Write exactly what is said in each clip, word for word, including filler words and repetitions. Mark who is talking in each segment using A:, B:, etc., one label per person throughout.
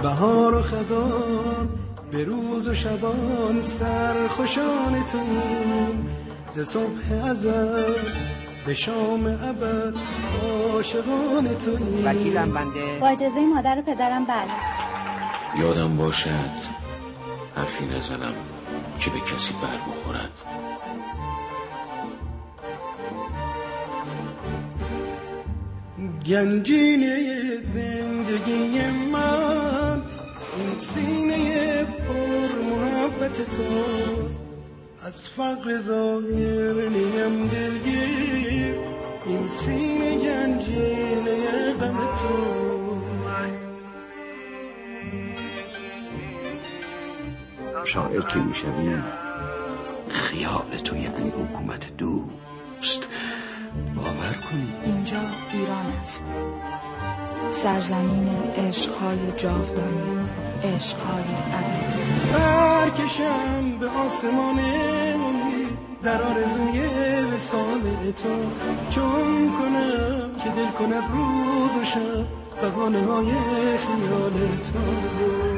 A: بهار و خزان به روز و شبان سرخوشان توییم، ز صبح ازل به شام ابد عاشقان توییم.
B: وکیلم بنده
C: با اجازه مادر و پدرم بله.
D: یادم باشد حرفی نزنم که به کسی بر بخورد.
A: گنجینه زندگی من این سینه پر محبت توست، از فقر ظاهر نیم دلگیر، این سینه گنجینه غم توست.
D: شاعر که میشوی خیال تو یعنی حکومت دوست. باور کنی
E: اینجا ایران است، سرزمین عشقهای جاودانی، عشقهای ابدی.
A: برکشم به آسمان امید در آرزوی وصال تو، چون کنم که دل کند روز و شب بهانه های خیال تو.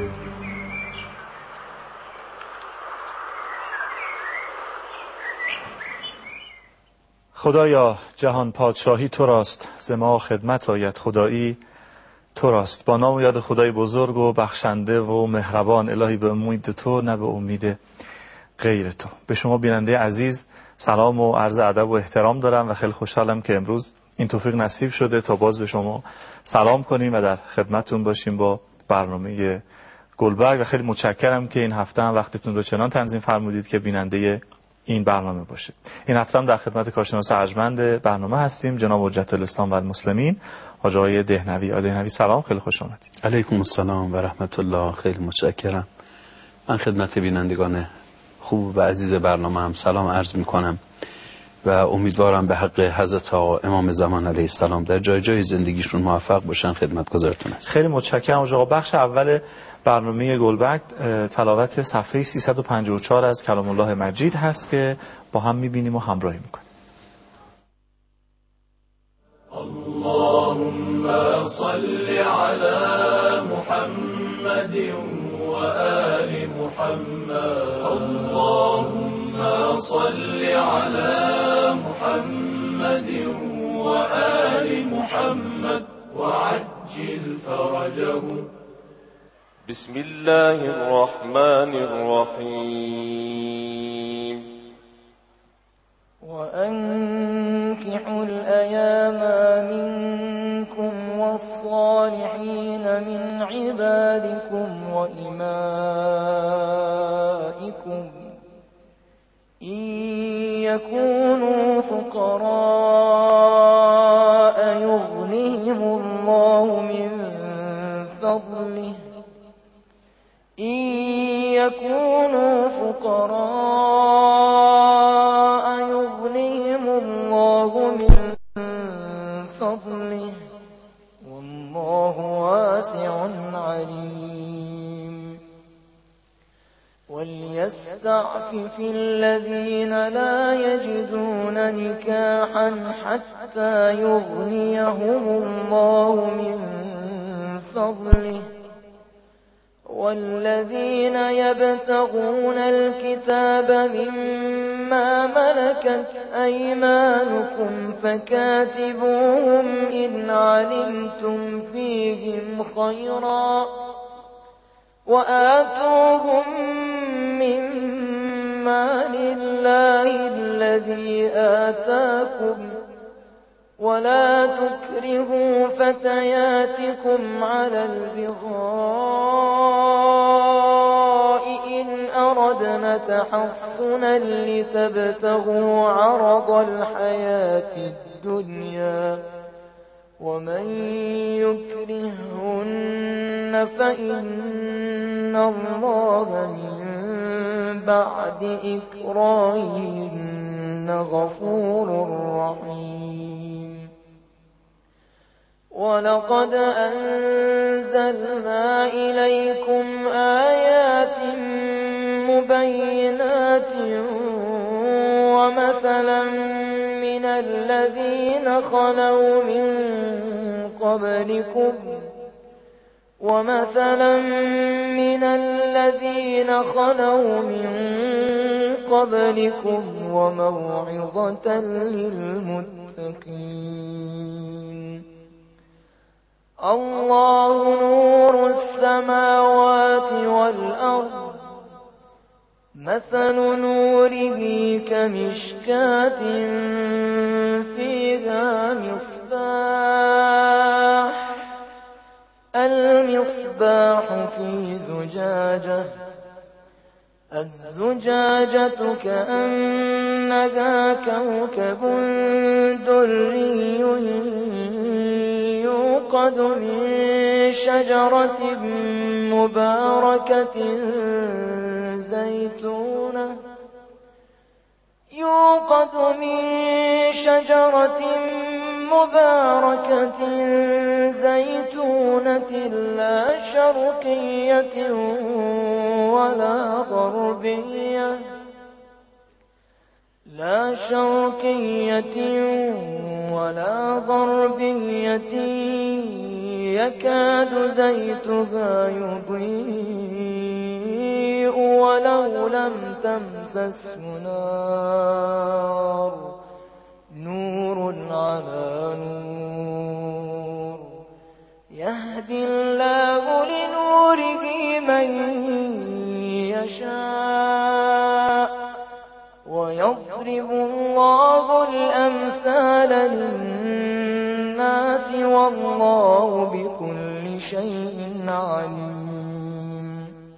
F: خدایا جهان پادشاهی تو راست، ز ما خدمت آید خدایی تو راست. با نام و یاد خدای بزرگ و بخشنده و مهربان، الهی به امید تو نه به امید غیر تو. به شما بیننده عزیز سلام و عرض ادب و احترام دارم و خیلی خوشحالم که امروز این توفیق نصیب شده تا باز به شما سلام کنیم و در خدمتتون باشیم با برنامه گلبرگ. و خیلی متشکرم که این هفته هم وقتتون رو چنان تنظیم فرمودید که بیننده این برنامه باشه. این هفته هم در خدمت کارشناس ارجمند برنامه هستیم، جناب حجت الاسلام و المسلمین حاج آقای دهنوی. آقای دهنوی سلام، خیلی خوش آمدید.
G: علیکم السلام و رحمت الله. خیلی متشکرم. من خدمت بینندگان خوب و عزیز برنامه هم سلام عرض می کنم و امیدوارم به حق حضرت آقا امام زمان علیه السلام در جای جای زندگیشون موفق باشن. خدمتگزارتون هستم.
F: خیلی متشکرم حاج آقا. بخش اول برنامه گلبرگ تلاوت صفحه سیصد و پنجاه و چهار از کلام الله مجید هست که با هم میبینیم و همراهی میکنیم.
H: اللهم صل على محمد و آل محمد. اللهم صل على محمد و آل محمد وعجل فرجه. بسم الله الرحمن الرحيم.
I: وأنكحوا الأيام منكم والصالحين من عبادكم وإمائكم إن يكونوا فقراء يغنهم الله من فضله إن يكونوا فقراء يغنهم الله من فضله والله واسع عليم. وليستعفف الذين لا يجدون نكاحا حتى يغنيهم الله من فضله والذين يبتغون الكتاب مما ملكت أيمانكم فكاتبوهم إن علمتم فيهم خيرا وآتوهم مما لله الذي آتاكم ولا تكرهوا فتياتكم على البغاء إن أردنا تحصنا لتبتغوا عرض الحياة الدنيا ومن يكرهن فإن الله من بعد إكراههن غفور رحيم. ولقد أنزلنا إليكم آيات مبينات ومثلا من الذين خلوا من قبلكم ومثلا من الذين خلوا من قبلكم وموعظة للمتقين الله نور السماوات والأرض مثل نوره كمشكاة فيها مصباح المصباح في زجاجة الزجاجة كأنها كوكب دري يوقد من شجرة مباركة زيتونة يوقد من شجرة مباركة زيتونة لا شرقية ولا غربية لا شرقية ولا غربية يكاد زيتها يضيء ولو لم تمسسه نار نور على نور يهدي الله لنوره من يشاء ويضرب الله الأمثال للناس والله بكل شيء عليم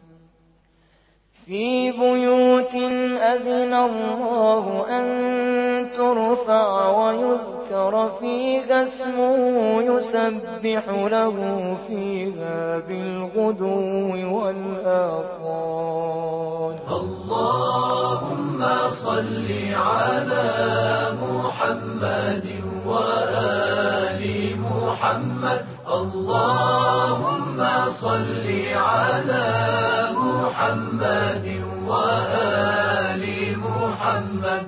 I: في بيوت أذن الله أن ترفع ويذكر فيها اسمه يسبح له فيها بالغدو والآصال
H: اللهم صل على محمد وآل محمد اللهم صل على محمد وآل محمد.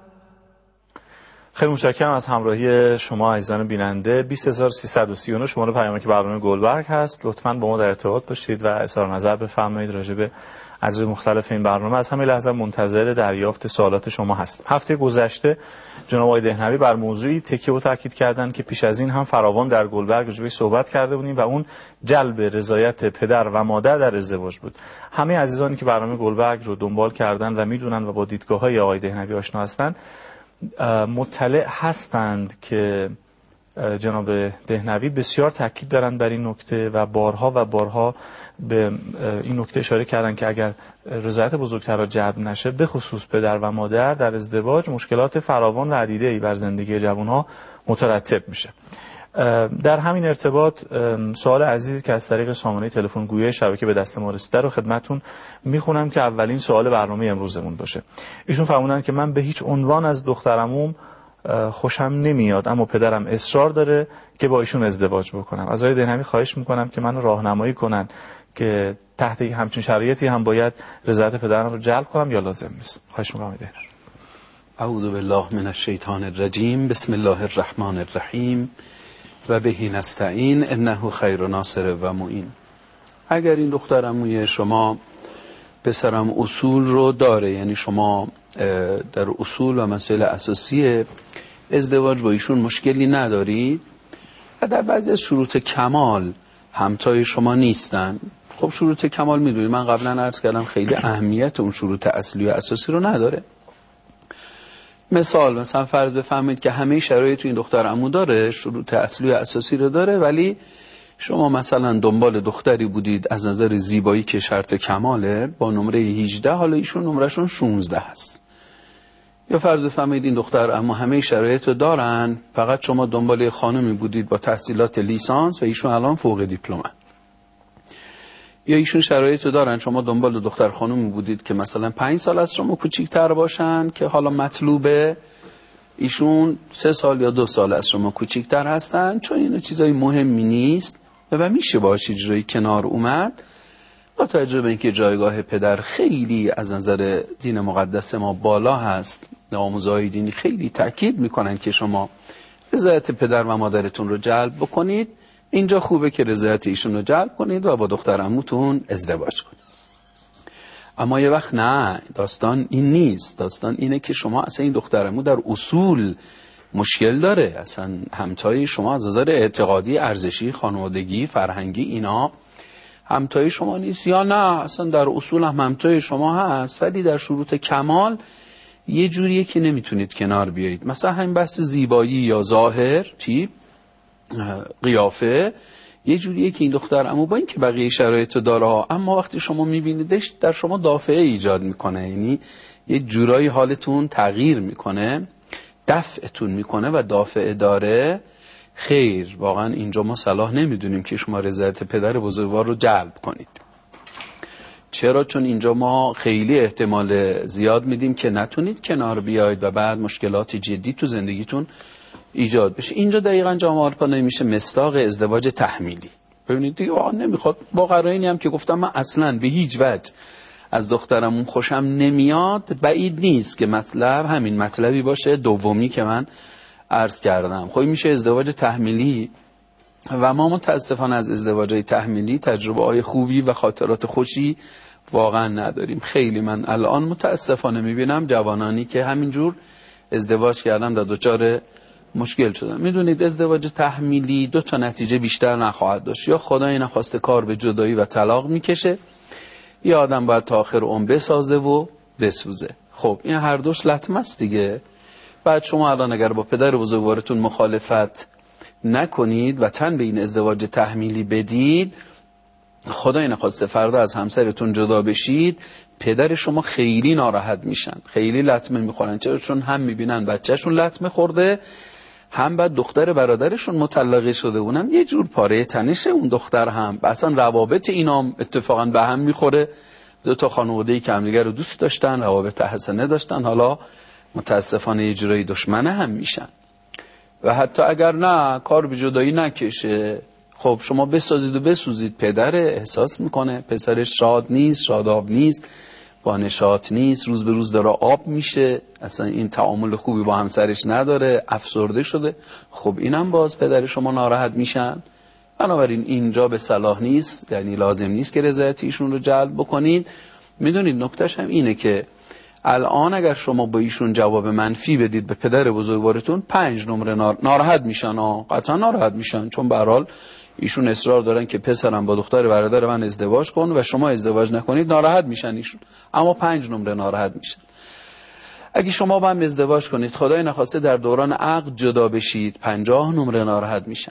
F: خیلی متشکرم از همراهی شما عزیزان بیننده. بیست هزار و سیصد و سی و نه شماره پیامک برنامه گلبرگ هست. لطفاً با ما در ارتباط باشید و اظهار نظر بفرمایید راجع به اجزای مختلف این برنامه. از همین لحظه منتظر دریافت سوالات شما هستم. هفته گذشته جناب آقای دهنوی بر موضوعی تکیه و تاکید کردند که پیش از این هم فراوان در گلبرگ راجع بهش صحبت کرده بودیم و اون جلب رضایت پدر و مادر در ازدواج بود. همه عزیزانی که برنامه گلبرگ رو دنبال کردن و میدونن و با دیدگاه‌های آقای دهنوی آشنا هستند مطلع هستند که جناب دهنوی بسیار تاکید دارند بر این نکته و بارها و بارها به این نکته اشاره کردند که اگر رضایت بزرگترها جلب نشه به خصوص پدر و مادر در ازدواج مشکلات فراوان و عدیده‌ای بر زندگی جوانها مترتب میشه. در همین ارتباط سوال عزیزی که از طریق سامانه تلفن گویی شبکه به دست ما رسیده رو خدمتتون میخونم که اولین سوال برنامه امروزمون باشه. ایشون فرمودن که من به هیچ عنوان از دخترموم خوشم نمیاد اما پدرم اصرار داره که با ایشون ازدواج بکنم. از آقای دهنوی خواهش میکنم که منو راهنمایی کنن که تحت همچین شرایطی هم باید رضایت پدرم رو جلب کنم یا لازم نیست. خواهش میکنم آقای دهنوی.
G: اعوذ بالله من الشیطان الرجیم. بسم الله الرحمن الرحیم و بهی نستعین انه خیر ناصر و معین. اگر این دختر عموی شما پسرم اصول رو داره، یعنی شما در اصول و مسائل اساسی ازدواج با ایشون مشکلی ندارید و در بعضی از شروط کمال همتای شما نیستن، خب شروط کمال میدونید من قبلا عرض کردم خیلی اهمیت اون شروط اصلی و اساسی رو نداره. مثال مثلا فرض بفهمید که همه شرایط این دختر عمو داره، شروط اصلی و اساسی رو داره، ولی شما مثلا دنبال دختری بودید از نظر زیبایی که شرط کماله با نمره هجده، حالا ایشون نمرهشون شانزده هست. یا فرض بفهمید این دختر عمو همه شرایط رو دارن، فقط شما دنبال خانمی بودید با تحصیلات لیسانس و ایشون الان فوق دیپلم. یا ایشون شرایط رو دارن، شما دنبال دختر خانمی بودید که مثلا پنج سال از شما کوچیک‌تر باشن که حالا مطلوبه، ایشون سه سال یا دو سال از شما کوچیک‌تر هستن، چون اینا چیزای مهمی نیست و میشه باهاش اجرایی کنار اومد. با توجه به اینکه جایگاه پدر خیلی از نظر دین مقدس ما بالا هست، آموزهای دینی خیلی تاکید میکنن که شما رضایت پدر و مادرتون رو جلب بکنید، اینجا خوبه که رضایت ایشون رو جلب کنید و با دختر عموتون ازدواج کنید. اما یه وقت نه، داستان این نیست. داستان اینه که شما اصلا این دختر عمو در اصول مشکل داره، اصلا همتای شما از نظر اعتقادی، ارزشی، خانوادگی، فرهنگی اینا همتای شما نیست، یا نه اصلا در اصول هم همتای شما هست ولی در شروط کمال یه جوریه که نمیتونید کنار بیایید. مثلا همین بحث زیبایی یا ظاهر، تیپ، قیافه، یه جوریه که این دختر عمو با این که بقیه شرایط داره، اما وقتی شما میبینیدش در شما دافعه ایجاد میکنه، یعنی یه جورایی حالتون تغییر میکنه، دفعتون میکنه و دافعه داره. خیر، واقعا اینجا ما صلاح نمیدونیم که شما رضایت پدر بزرگوار رو جلب کنید. چرا؟ چون اینجا ما خیلی احتمال زیاد میدیم که نتونید کنار بیاید و بعد مشکلات جدی تو زندگیتون ایجاد بشه. اینجا دقیقاً جامعه عرفانه میشه مصداق ازدواج تحمیلی. ببینید دیگه واقعا نمیخواد، با قرائنی هم که گفتم من اصلاً به هیچ وجه از دخترمون خوشم نمیاد، بعید نیست که مطلب همین مطلبی باشه دومی که من عرض کردم. خب میشه ازدواج تحمیلی و ما متاسفانه از ازدواجهای تحمیلی تجربه های خوبی و خاطرات خوشی واقعا نداریم. خیلی من الان متاسفانه میبینم جوانانی که همینجور ازدواج کردن در دچار مشکل شدن. میدونید ازدواج تحمیلی دو تا نتیجه بیشتر نخواهد داشت، یا خدای نخواسته کار به جدایی و طلاق میکشه، یا آدم باید تا آخر عمر بسازه و بسوزه. خب این هر دوش لطمه است دیگه. بعد شما الان اگر با پدر بزرگوارتون مخالفت نکنید و تن به این ازدواج تحمیلی بدید، خدای نخواسته فردا از همسرتون جدا بشید، پدر شما خیلی ناراحت میشن، خیلی لطمه میخورن. چرا؟ چون هم میبینن بچهشون لطمه خورده، هم بعد دختر برادرشون مطلقه شده، اونم یه جور پاره تنشه اون دختر هم. اصلا روابط اینا اتفاقا به هم میخوره. دو تا خانواده‌ای که همدیگه رو دوست داشتن، روابط حسنه داشتن، حالا متاسفانه یه جورایی دشمن هم میشن. و حتی اگر نه کار به جدایی نکشه، خب شما بسازید و بسوزید، پدر احساس میکنه پسرش شاد نیست، شاداب نیست، با نشاط نیست، روز به روز داره آب میشه، اصلا این تعامل خوبی با همسرش نداره، افسرده شده. خب اینم باز پدر شما ناراحت میشن. بنابراین اینجا به صلاح نیست، یعنی لازم نیست که رضایت ایشون رو جلب بکنید. میدونید نکتهش هم اینه که الان اگر شما با ایشون جواب منفی بدید به پدر بزرگوارتون، پنج نمره ناراحت میشن. آه قطعا ناراحت میشن، چون به هر حال ایشون اصرار دارن که پسرم با دختر برادر من ازدواج کن و شما ازدواج نکنید، ناراحت میشن ایشون. اما پنج نمره ناراحت میشن. اگه شما با هم ازدواج کنید، خدای نخواسته در دوران عقد جدا بشید، پنجاه نمره ناراحت میشن.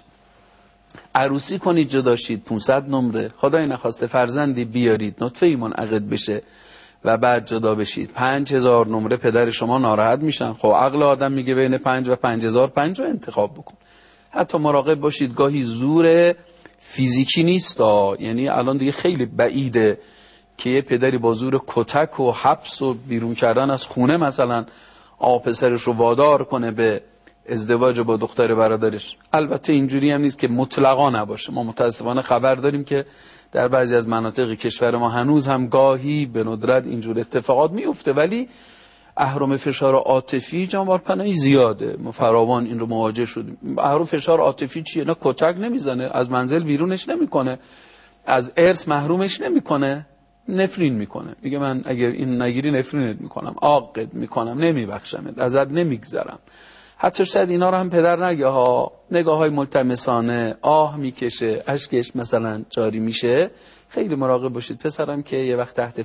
G: عروسی کنید جدا شید، پانصد نمره. خدای نخواسته فرزندی بیارید، نطفه‌ای منعقد بشه و بعد جدا بشید، پنج هزار نمره پدر شما ناراحت میشن. خب عقل آدم میگه بین پنج و پنج هزار پنج رو انتخاب بکن. حتی مراقب باشید گاهی زور فیزیکی نیست، یعنی الان دیگه خیلی بعیده که یه پدری با زور کتک و حبس و بیرون کردن از خونه مثلا آ پسرش رو وادار کنه به ازدواج با دختر برادرش. البته اینجوری هم نیست که مطلقا نباشه. ما متاسفانه خبر داریم که در بعضی از مناطق کشور ما هنوز هم گاهی به ندرت اینجور اتفاقات میفته، ولی اهرم فشار عاطفی جنبار پناهی زیاده. ما فراوان این رو مواجه شدیم. اهرم فشار عاطفی چیه؟ نه کتک نمیزنه، از منزل بیرونش نمیکنه، از ارث محرومش نمیکنه، نفرین میکنه. میگه من اگر این نگیری نفرینت میکنم، عاقت میکنم، نمیبخشمت، ازت نمیگذرم. حتی شاید اینا رو هم پدر نگه ها، نگاه های ملتمسانه، آه میکشه، اشکش مثلا جاری میشه. خیلی مراقب باشید پسرم که یه وقت تحت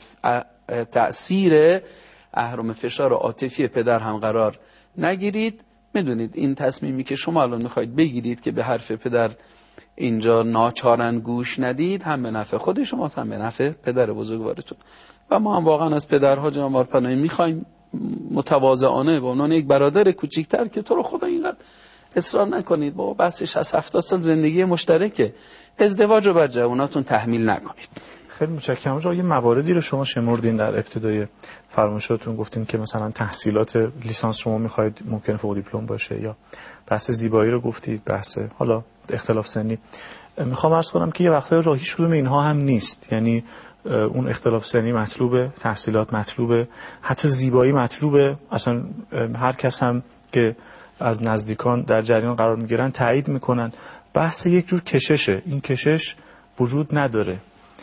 G: تأثیر اهرم فشار عاطفی پدر هم قرار نگیرید. میدونید این تصمیمی که شما الان میخواید بگیرید که به حرف پدر اینجا ناچارن گوش ندید، هم به نفع خود شما هم به نفع پدر بزرگوارتون. و ما هم واقعا از پدرها جناب پناهی میخوایم متواضعانه به عنوان یک برادر کوچیکتر که تو رو خدا اینقدر اصرار نکنید، با بحثش از هفتاد سال زندگی مشترکه، ازدواج رو بر جواناتون تحمیل نکنید.
F: خیلی متشکرم. آقا یه مواردی رو شما شمردین در ابتدای فرمایشاتون، گفتین که مثلا تحصیلات لیسانس شما میخواید ممکن فوق دیپلم باشه، یا بحث زیبایی رو گفتید، بحث حالا اختلاف سنی. میخوام عرض کنم که یه وقتایی را هیچ کدوم اینها هم نیست، یعنی اون اختلاف سنی مطلوبه، تحصیلات مطلوبه، حتی زیبایی مطلوبه. اصلا هر کس هم که از نزدیکان در جریان قرار میگیرن تایید میکنن. بحث یک جور کششه. این کشش وجود نداره.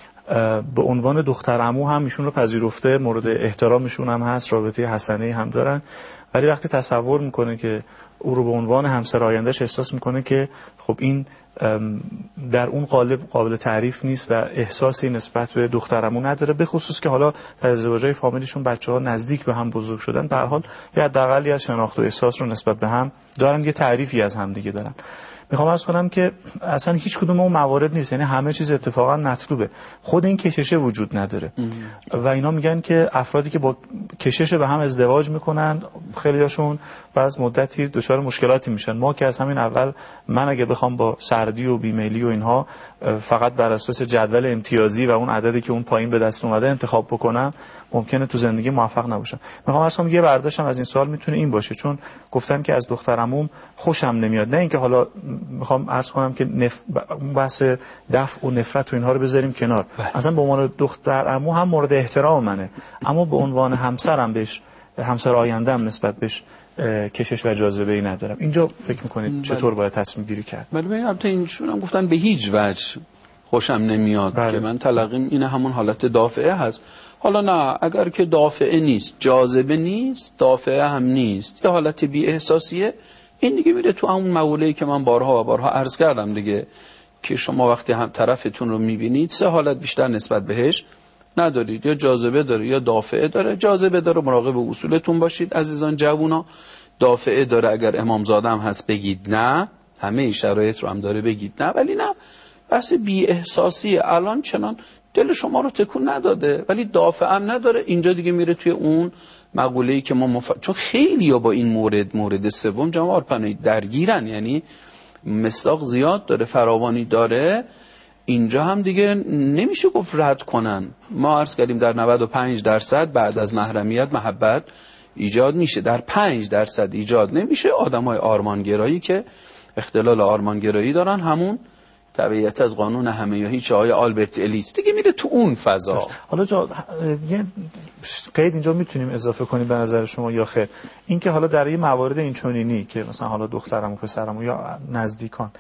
F: به عنوان دختر عمو هم ایشون رو پذیرفته، مورد احترامشون هم هست، رابطه حسنه هم دارن، ولی وقتی تصور میکنه که او رو به عنوان همسر آیندهش احساس میکنه که خب این در اون قالب قابل تعریف نیست و احساسی نسبت به دختر عمو نداره، به خصوص که حالا در ازدواج‌های فامیلیشون بچه‌ها نزدیک به هم بزرگ شدن، به هر حال یه حداقلی از شناخت و احساس رو نسبت به هم دارن، یه تعریفی از هم دیگه دارن. میخوام عرض کنم که اصلا هیچ کدوم اون موارد نیست، یعنی همه چیز اتفاقا مطلوبه، خود این کششه وجود نداره. ام. و اینا میگن که افرادی که با کشش به هم ازدواج میکنن خیلیاشون بعد مدتی دچار مشکلاتی میشن. ما که از همین اول، من اگه بخوام با سردی و بیمیلی و اینها فقط بر اساس جدول امتیازی و اون عددی که اون پایین به دست اومده انتخاب بکنم، ممکنه تو زندگی موفق نباشم. میخوام عرض کنم یه برداشتم از این سوال میتونه این باشه، چون گفتن که از دختر عموم خوشم نمیاد، نه اینکه حالا میخوام عرض کنم که نف... بحث دفع و نفرت و اینها رو بذاریم کنار، اصلا به عنوان دختر عمو هم مورد احترام منه، اما به عنوان همسرم بهش، همسر آینده‌ام نسبت بهش کشش و جاذبه ای ندارم. اینجا فکر میکنید چطور باید تصمیم گیری کرد؟
G: بله البته اینشون هم گفتن به هیچ وجه خوشم نمیاد. بله. که من تلقیم اینه همون حالت دافعه هست. حالا نه، اگر که دافعه نیست، جاذبه نیست، دافعه هم نیست، یه حالت بی احساسیه، این دیگه میره تو همون مقوله‌ای که من بارها و بارها عرض کردم دیگه، که شما وقتی هم طرفتون رو میبینید سه حالت بیشتر نسبت بهش ندارید، یا جاذبه داره یا دافعه داره. جاذبه داره، مراقب اصولتون باشید عزیزان جوونا. دافعه داره، اگر امامزاده هم هست بگید نه، همه شرایط رو هم داره بگید نه، ولی نه بس بی احساسی الان چنان دل شما رو تکون نداده، ولی دافعه هم نداره. اینجا دیگه میره توی اون مقوله‌ای که ما مف... چون خیلی ها با این مورد مورد سوم جناب آرپنایی درگیرن، یعنی مصداق زیاد داره، فراوانی داره. اینجا هم دیگه نمیشه گفت رد کنن. ما عرض کردیم در نود و پنج درصد بعد از محرمیت محبت ایجاد میشه، در پنج درصد ایجاد نمیشه. آدمای آرمانگرایی که اختلال آرمانگرایی دارن، همون تبعیت از قانون همه یا هیچ آقای آلبرت الیس دیگه میره تو اون فضا.
F: حالا جا یه قید اینجا میتونیم اضافه کنیم به نظر شما یا خیر؟ این که حالا در این موارد این چنینی که مثلا حالا دخترم و پسرم یا نزدیکان،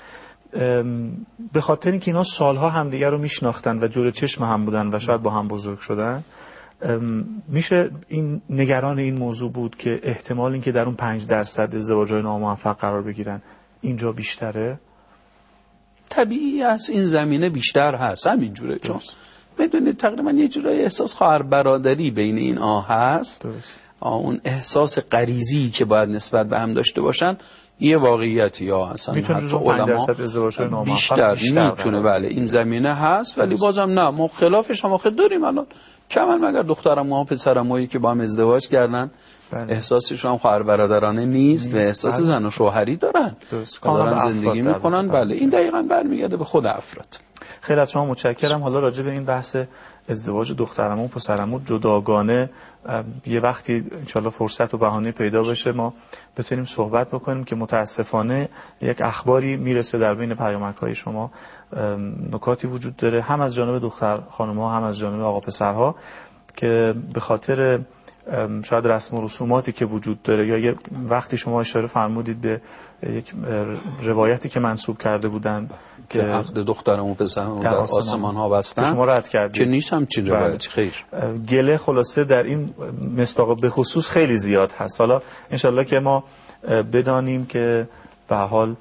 F: به خاطر اینکه اینا سالها همدیگه رو میشناختن و جلوی چشم هم بودن و شاید با هم بزرگ شدن، میشه این نگران این موضوع بود که احتمال این که در اون پنج درصد ازدواج‌های ناموفق قرار بگیرن اینجا بیشتره؟
G: طبیعی است این زمینه بیشتر هست، همینجوره. چون بدونید تقریبا یه جورای احساس خواهر برادری بین این آه هست. درست. آه اون احساس غریزی که باید نسبت به هم داشته باشن یه واقعیتی یا اصلا
F: میتونه جزو پنج درصد ازدواج‌های ناموفق
G: بیشتر, بیشتر میتونه. بله این زمینه هست، ولی بازم نه، ما خلافش هم آخه داریم الان. کمال مگر دخترم و پسرمایی که با هم ازدواج کردن بله. احساسشون هم خواهر برادرانه نیست, نیست و احساس بله. زن و شوهری دارن و دارن زندگی میکنن. بله این دقیقاً برمیگرده به خود افراد.
F: خیلی از شما متشکرم. حالا راجع به این بحث ازدواج دخترمو و پسرمو جداگانه یه وقتی انشالله فرصت و بهانه پیدا بشه ما بتونیم صحبت بکنیم که متاسفانه یک اخباری میرسه در بین پیامک‌های شما، نکاتی وجود داره هم از جانب دختر خانم‌ها هم از جانب آقا پسرها که به خاطر شاید رسم و رسوماتی که وجود داره یا یه وقتی شما اشاره فرمودید به یک روایتی که منسوب کرده بودن
G: که عقد دخترم و پسرم در آسمان ها بستن
F: شما رد کردید
G: که نیست هم چی روایتی. خیر
F: گله خلاصه در این مصداق به خصوص خیلی زیاد هست. حالا انشالله که ما بدانیم که به حال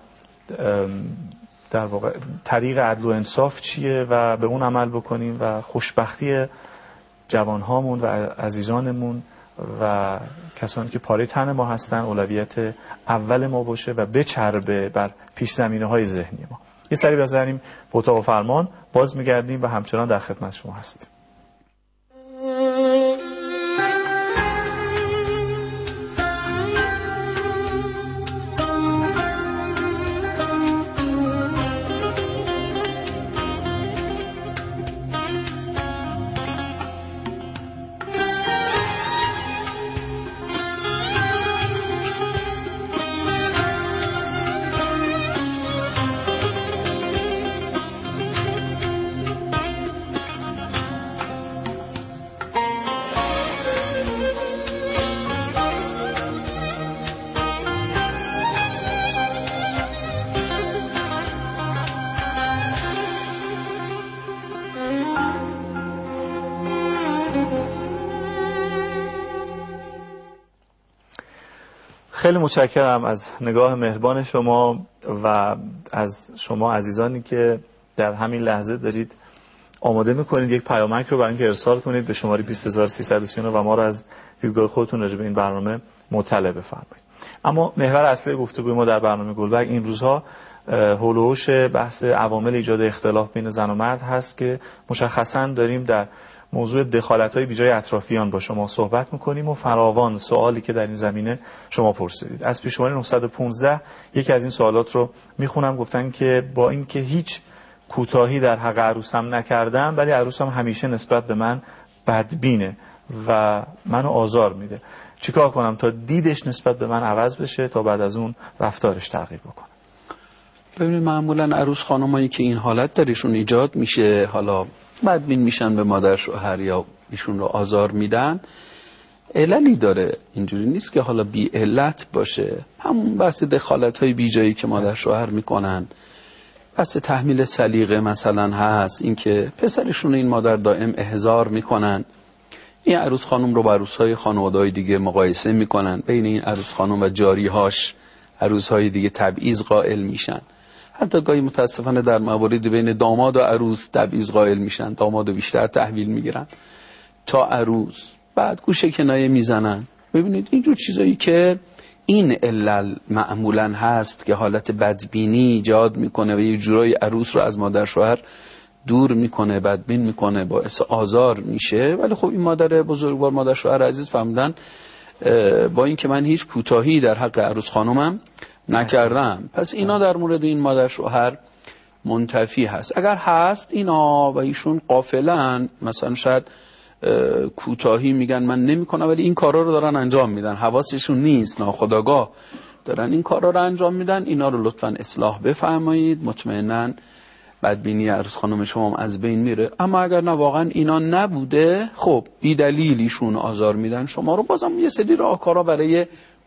F: در واقع طریق عدل و انصاف چیه و به اون عمل بکنیم و خوشبختی جوانهامون و عزیزانمون و کسانی که پاره تن ما هستن اولویت اول ما باشه و بچربه بر پیش زمینه های ذهنی ما. یه سری بزنیم به اتاق فرمان، باز میگردیم و همچنان در خدمت شما هستیم. خیلی متشکرم از نگاه مهربان شما و از شما عزیزانی که در همین لحظه دارید آماده میکنید یک پیامک رو برای اینکه ارسال کنید به شماره بیست هزار و سیصد و سی و نه و ما رو از دیدگاه خودتون راجع به این برنامه مطلع بفرمایید. اما محور اصلی گفتگوی ما در برنامه گلبرگ این روزها حول و حوش بحث عوامل ایجاد اختلاف بین زن و مرد هست که مشخصاً داریم در موضوع دخالت‌های بیجای اطرافیان با شما صحبت می‌کنیم و فراوان سوالی که در این زمینه شما پرسیدید. از پیش‌شماره نهصد و پانزده یکی از این سوالات رو میخونم. گفتن که با اینکه هیچ کوتاهی در حق عروسم نکردم ولی عروسم همیشه نسبت به من بدبینه و منو آزار میده، چیکار کنم تا دیدش نسبت به من عوض بشه تا بعد از اون رفتارش تغییر بکنه؟
G: ببینید معمولا عروس خانمایی که این حالت درشون ایجاد میشه، حالا بدبین میشن به مادر شوهر یا ایشون رو آزار میدن، عللی داره. اینجوری نیست که حالا بی علت باشه. همون بحث دخالت های بی جایی که مادر شوهر میکنن، بحث تحمیل سلیقه مثلا هست، اینکه پسرشون این مادر دائم احضار میکنن، این عروس خانم رو با عروس های خانواده‌های دیگه مقایسه میکنن، بین این عروس خانم و جاریهاش عروس های دیگه تبعیض قائل میشن. حتی گاهی متاسفانه در مواردی بین داماد و عروس تبعیض قائل میشن، داماد بیشتر تحویل میگیرن تا عروس، بعد گوشه کنایه میزنن. ببینید اینجور چیزایی که این علل معمولا هست که حالت بدبینی ایجاد میکنه و یه جورایی عروس رو از مادر شوهر دور میکنه، بدبین میکنه، باعث آزار میشه. ولی خب این مادر بزرگوار، مادر شوهر عزیز فهمیدن با این که من هیچ کوتاهی در حق عروس خانومم نکردم، پس اینا در مورد این مادر شوهر منتفی هست. اگر هست اینا و ایشون غافلن، مثلا شاید کوتاهی میگن من نمیکنم ولی این کارا رو دارن انجام میدن، حواسشون نیست، ناخودآگاه دارن این کارا رو انجام میدن، اینا رو لطفاً اصلاح بفرمایید، مطمئناً بدبینی عروس خانم شما از بین میره. اما اگر نه واقعا اینا نبوده، خب بی دلیل ایشون آزار میدن شما رو، بازم یه سری راهکارا برای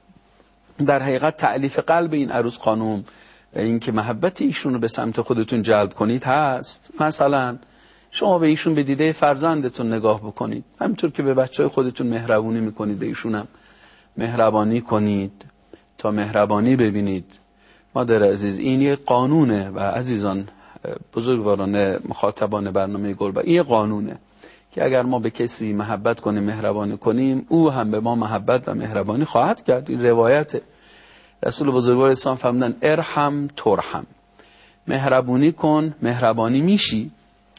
G: در حقیقت تألیف قلب این عروس خانم و اینکه محبت ایشون رو به سمت خودتون جلب کنید هست. مثلا شما به ایشون به دیده فرزندتون نگاه بکنید، همینطور که به بچهای خودتون مهربونی میکنید به ایشون هم مهربانی کنید تا مهربانی ببینید. مادر عزیز این یه قانونه و عزیزان بزرگواران مخاطبان برنامه گلبرگ، این قانونه که اگر ما به کسی محبت کنیم، مهربانی کنیم، او هم به ما محبت و مهربانی خواهد کرد. این روایت رسول بزرگوار اسلام فرمودن ارحم ترحم، مهربانی کن مهربانی میشی.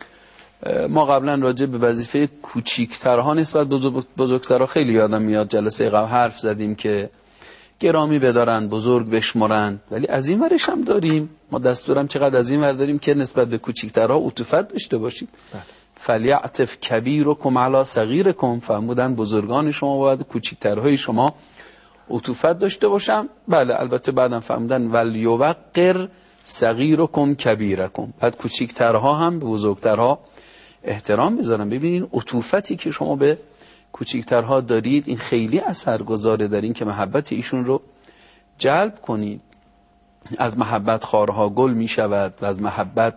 G: ما قبلا راجع به وظیفه کوچیک‌ترها نسبت بزرگترها خیلی یادم میاد، جلسه قبل حرف زدیم که گرامی بدارن، بزرگ بشمرن، ولی از این ورش هم داریم، ما دستورم چقدر از این ور داریم که نسبت به کوچیک‌ترها عطوفت داشته باشید. فلیعطف کبیرکم علی صغیرکم، فرمودن بزرگان شما باید کوچیک‌ترهای شما عطوفت داشته باشم. بله البته بعدم فرمودن ولیوقر صغیرکم کبیرکم، بعد کوچیک‌ترها هم به بزرگترها احترام بذارن. ببینین عطوفتی که شما به کوچیک‌ترها دارید این خیلی اثرگذاره در این که محبت ایشون رو جلب کنید. از محبت خارها گل می شود و از محبت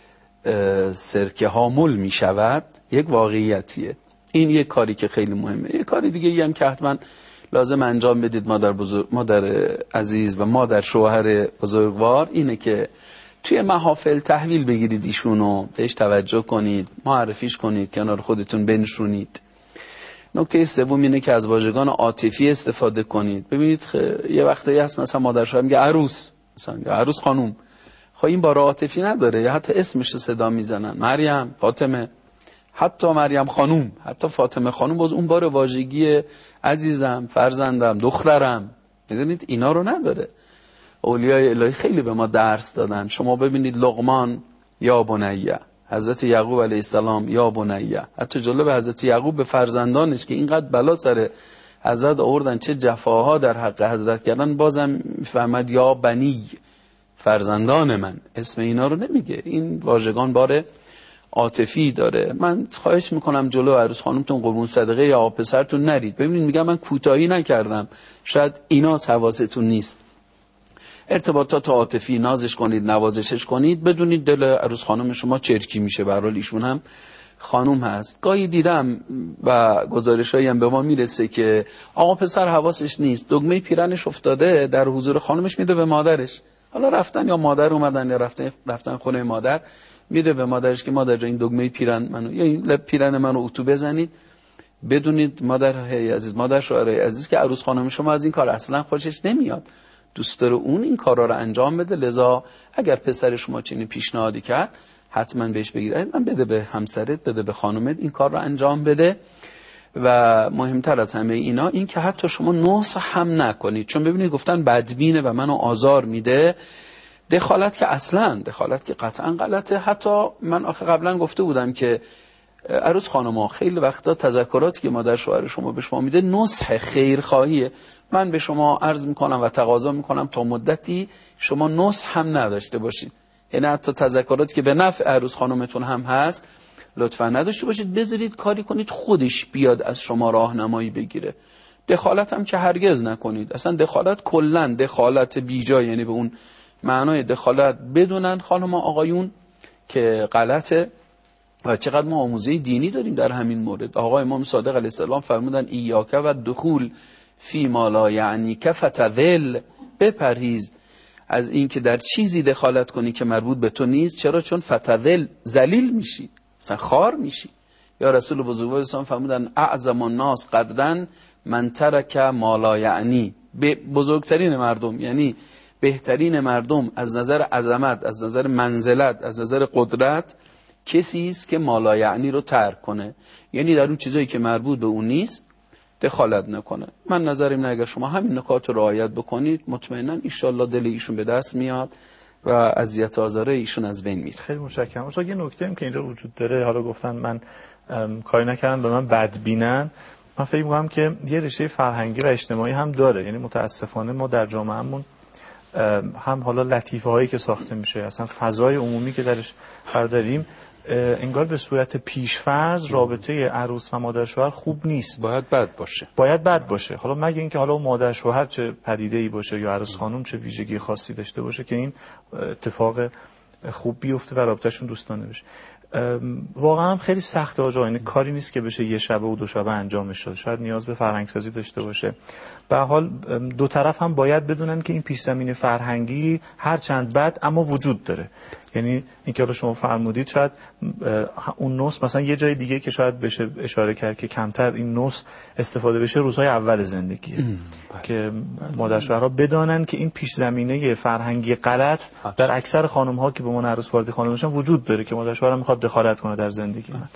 G: سرکه ها مل می شود، یک واقعیتیه. این یک کاری که خیلی مهمه. یک کاری دیگه ای هم که حتما لازم انجام بدید مادر, بزرگ، مادر عزیز و مادر شوهر بزرگوار، اینه که توی محافل تحویل بگیرید ایشونو، بهش توجه کنید، معرفیش کنید، کنار خودتون بنشونید. نکته سوم اینه که از واژگان عاطفی استفاده کنید. ببینید یه وقتایی هست مثلا مادر شوهر میگه عروس، مثلا یا عروس خانوم، خب این بار عاطفی نداره، یا حتی اسمش رو صدا میزنن، مریم، فاطمه، حتی مریم خانوم، حتی فاطمه خانوم، باز اون بار واژگی عزیزم، فرزندم، دخترم، میدونید اینا رو نداره. اولیای الهی خیلی به ما درس دادن. شما ببینید لقمان یا بنیه، حضرت یعقوب علیه السلام یا بنیه، حتی جلو به حضرت یعقوب به فرزندانش که اینقدر بلا سر حضرت آوردن، چه جفاها در حق حضرت کردن، بازم فهمد یا بنی، فرزندان من، اسم اینا رو نمیگه. این واژگان بار عاطفی داره. من خواهش میکنم جلو عروس خانمتون قربون صدقه یا پسرتون نرید. ببینید میگم من کوتاهی نکردم، شاید اینا حواستون نیست. ارتباطات عاطفی، نازش کنید، نوازشش کنید، بدونید دل عروس خانم شما چرکی میشه. به هر حال ایشون هم خانوم هست. گاهی دیدم و گزارشایی هم به ما میرسه که آقا پسر حواسش نیست، دگمه پیرنش افتاده، در حضور خانومش میده به مادرش. حالا رفتن یا مادر اومدن یا رفتن رفتن خونه مادر، میده به مادرش که مادر جان این دگمه پیرن منو یا این پیرن منو اتو بزنید. بدونید مادر هی عزیز، مادر شوهر عزیز که عروس خانم شما از این کار اصلا خوشش نمیاد، دوست داره اون این کارا رو انجام بده. لذا اگر پسر شما چنین پیشنهادی کرد حتما بهش بگید عزیزم بده به همسرت، بده به خانومت این کار رو انجام بده. و مهمتر از همه اینا این که حتی شما نصح هم نکنید، چون ببینید گفتن بدبینه و منو آزار میده. دخالت که اصلا دخالت که قطعا غلطه. حتی من آخه قبلا گفته بودم که عروس خانم‌ها خیلی وقتا تذکراتی که مادر شوهر شما به شما میده نصح خیرخواهیه. من به شما عرض میکنم و تقاضا میکنم تا مدتی شما نصح هم نداشته باشید، یعنی حتی تذکراتی که به نفع عروس خانمتون هم هست لطفا نداشته باشید، بذارید کاری کنید خودش بیاد از شما راهنمایی بگیره. دخالت هم که هرگز نکنید. اصلا دخالت کلا دخالت بیجا، یعنی به اون معنای دخالت بدونن خانم آقایون که غلطه. و چقدر ما آموزه دینی داریم در همین مورد. آقا امام صادق علیه السلام فرمودن ایاک و دخول فی ما لا یعنیک فتذل، بپرهیز از این که در چیزی دخالت کنی که مربوط به تو نیست. چرا؟ چون فتذل ذلیل میشی، اصلا خار میشی. یا رسول بزرگوار اسلام فرمودن اعظم الناس قدرا من ترک ما لا یعنی، بزرگترین مردم یعنی بهترین مردم از نظر عظمت، از نظر منزلت، از نظر قدرت کسی است که ما لا یعنی رو ترک کنه، یعنی در اون چیزایی که مربوط به اون نیست دخالت نکنه. من نظرم اینه اگر شما همین نکات رو رعایت بکنید مطمئنا ان شاءالله دل ایشون به دست میاد و اذیت آزاره ایشون از بین میره.
F: خیلی متشکرم. اصلا یه نکته هم که اینجا وجود داره، حالا گفتن من کاری نکردم به من بدبینن، من فکر می‌کنم که یه ریشه فرهنگی و اجتماعی هم داره. یعنی متاسفانه ما در جامعهمون هم حالا لطیفه هایی که ساخته میشه، اصلا فضای عمومی که درش قرار داریم، انگار به صورت پیشفرض رابطه عروس و مادر شوهر خوب نیست،
G: باید بد باشه،
F: باید بد باشه. حالا مگه اینکه حالا مادر شوهر چه پدیده‌ای باشه یا عروس خانم چه ویژگی خاصی داشته باشه که این اتفاق خوب بیفته و رابطه‌شون دوستانه بشه. واقعا هم خیلی سخته آقا، یعنی کاری نیست که بشه یه شبه و دو شبه انجامش شد، شاید نیاز به فرهنگ سازی داشته باشه. به هر حال دو طرف هم باید بدونن که این پیش زمینه فرهنگی هر چند بد اما وجود داره. یعنی اینکه حالا شما فرمودید شاید اون نص مثلا یه جای دیگه که شاید بشه اشاره کرد که کمتر این نص استفاده بشه روزهای اول زندگیه که مادر شوهرها بدانن که این پیش زمینه فرهنگی غلط در اکثر خانم ها که به من عروس وارد خانم میشن وجود داره که مادر شوهر میخواد دخالت کنه در زندگی من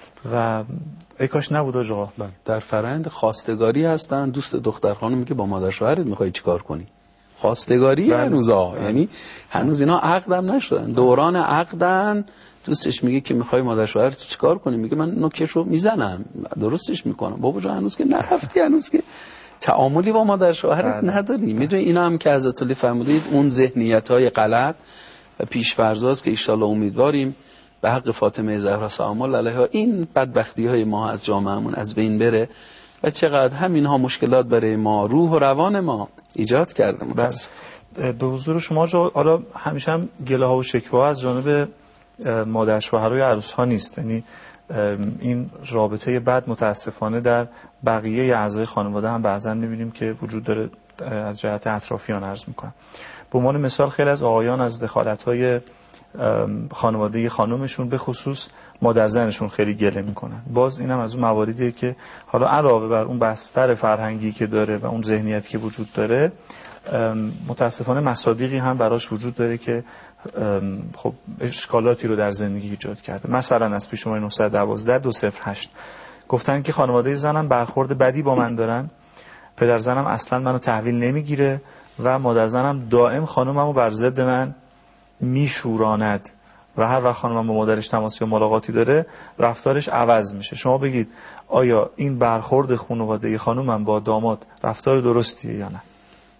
F: و ای کاش نبود آقا.
G: در فرآیند خواستگاری هستن، دوست دختر خانم میگه با مادر شوهرت میخوای چیکار کنی؟ خواستگاری هنوزا، یعنی هنوز اینا عقدم نشدن، دوران عقدن. دوستش میگه که میخوای مادر شوهرت تو چیکار کنی؟ میگه من نوکشو میزنم، درستش میکنم. بابا جان هنوز که نرفتی، هنوز که تعاملی با مادر شوهرت نداری. میدونی اینا هم که حضرت علی فرمودید اون ذهنیت‌های غلط و پیش‌فرضاست که ان شاء الله امیدواریم به حق فاطمه زهرا سلام الله علیها این بدبختی‌های ما از جامعهمون از بین بره و چقدر همین ها مشکلات برای ما روح و روان ما ایجاد کرده.
F: بس به حضور شما حالا همیشه هم گله ها و شکوه از جانب مادر شوهرای عروس ها نیست، یعنی این رابطه بد متاسفانه در بقیه اعضای خانواده هم بعضا می‌بینیم که وجود داره. از جهت اطرافیان عرض می‌کنم به عنوان مثال خیلی از آقایان از دخالت‌های خانواده خانومشون به خصوص مادر زنشون خیلی گله میکنن. باز اینم از اون مواردیه که حالا علاوه بر اون بستر فرهنگی که داره و اون ذهنیتی که وجود داره متاسفانه مصادیقی هم براش وجود داره که خب اشکالاتی رو در زندگی ایجاد کرده. مثلا از پیش شماره نهصد و دوازده دو صفر هشت گفتن که خانواده زنم برخورد بدی با من دارن، پدر زنم اصلا منو تحویل نمیگیره و مادر زنم دائم خانوممو بر ضد من میشوراند و هر وقت خانمم با مادرش تماس یا ملاقاتی داره رفتارش عوض میشه. شما بگید آیا این برخورد خانواده خانومم با داماد رفتار درستیه یا نه؟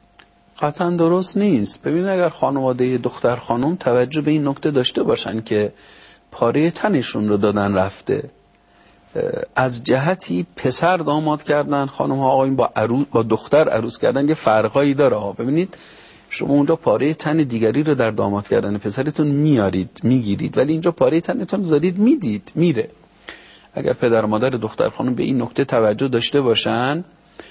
G: قطعا درست نیست. ببین اگر خانواده دختر خانم توجه به این نکته داشته باشن که پاره تنشون رو دادن رفته، از جهتی پسر داماد کردن، خانم ها آقایون با عروس با دختر عروس کردن یه فرقایی داره. ببینید شما اونجا پاره تن دیگری رو در داماد کردن پسرتون میارید میگیرید، ولی اینجا پاره تنتون رو دارید میدید میره. اگر پدر و مادر دختر خانم به این نکته توجه داشته باشن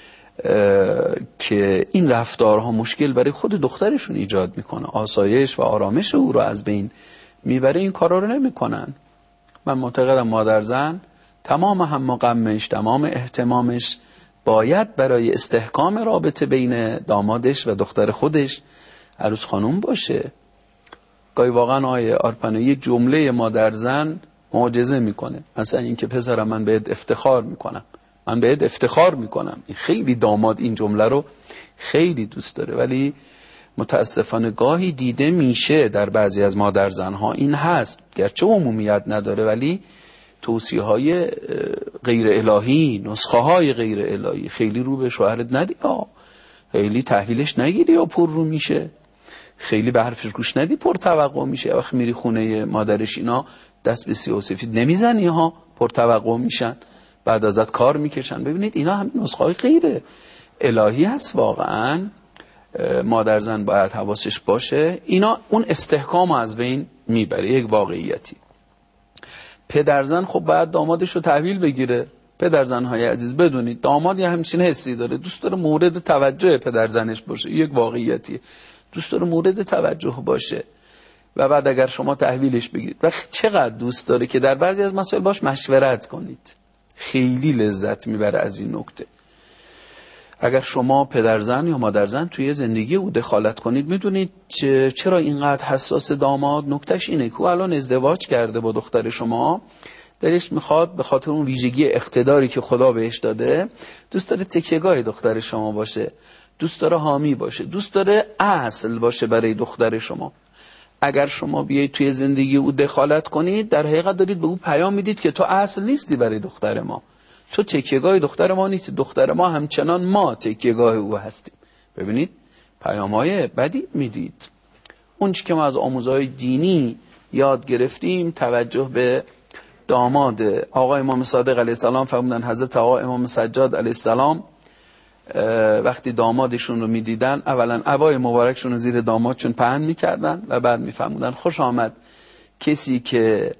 G: که این رفتارها مشکل برای خود دخترشون ایجاد میکنه، آسایش و آرامش او رو از بین میبره، این کارا رو نمیکنن. من معتقدم مادر زن تمام هم و غمش، تمام اهتمامش باید برای استحکام رابطه بین دامادش و دختر خودش عروس خانم باشه. گاهی واقعا آیه آرپنایی یک جمله مادر زن معجزه میکنه، مثلا این که پسرم من بهت افتخار میکنم، من بهت افتخار میکنم. این خیلی داماد این جمله رو خیلی دوست داره، ولی متاسفانه گاهی دیده میشه در بعضی از مادر زنها این هست، گرچه عمومیت نداره، ولی توصیه های غیر الهی، نسخه های غیر الهی، خیلی رو به شوهرت ندی ها، خیلی تحویلش نگیری یا پر رو میشه، خیلی به حرفش گوش ندی پر توقع میشه. وقتی میری خونه مادرش اینا دست به سیاه و سفید نمیزنی ها، پر توقع میشن، بعد ازت کار میکشن. ببینید اینا همین نسخه های غیر الهی هست. واقعا مادر زن باید حواسش باشه، اینا اون استحکام از بین میبره. یک واقعیتی. پدرزن خب باید دامادش رو تحویل بگیره. پدرزن های عزیز بدونید داماد یه همچین حسی داره، دوست داره مورد توجه پدرزنش باشه، یک واقعیتی، دوست داره مورد توجه باشه. و بعد اگر شما تحویلش بگیرید و چقدر دوست داره که در بعضی از مسائل باش مشورت کنید، خیلی لذت میبره از این نکته. اگر شما پدرزن یا مادرزن توی زندگی او دخالت کنید، میدونید چرا اینقدر حساس داماد؟ نکتهش اینه که الان ازدواج کرده با دختر شما، دلش میخواد به خاطر اون ویژگی اقتداری که خدا بهش داده، دوست داره تکیه‌گاه دختر شما باشه، دوست داره حامی باشه، دوست داره اصل باشه برای دختر شما. اگر شما بیایید توی زندگی او دخالت کنید، در حقیقت دارید به او پیام میدید که تو اصل نیستی برای دختر ما، تو تکیه‌گاه دختر ما نیستی، دختر ما همچنان ما تکیه‌گاه او هستیم. ببینید پیام‌های بدی میدید. اون چی که ما از آموزهای دینی یاد گرفتیم، توجه به داماد. آقا امام صادق علیه السلام فرمودن حضرت آقا امام سجاد علیه السلام وقتی دامادشون رو میدیدن، اولا عبای مبارکشون رو زیر دامادشون پهن میکردن و بعد میفرمودن خوش آمد کسی که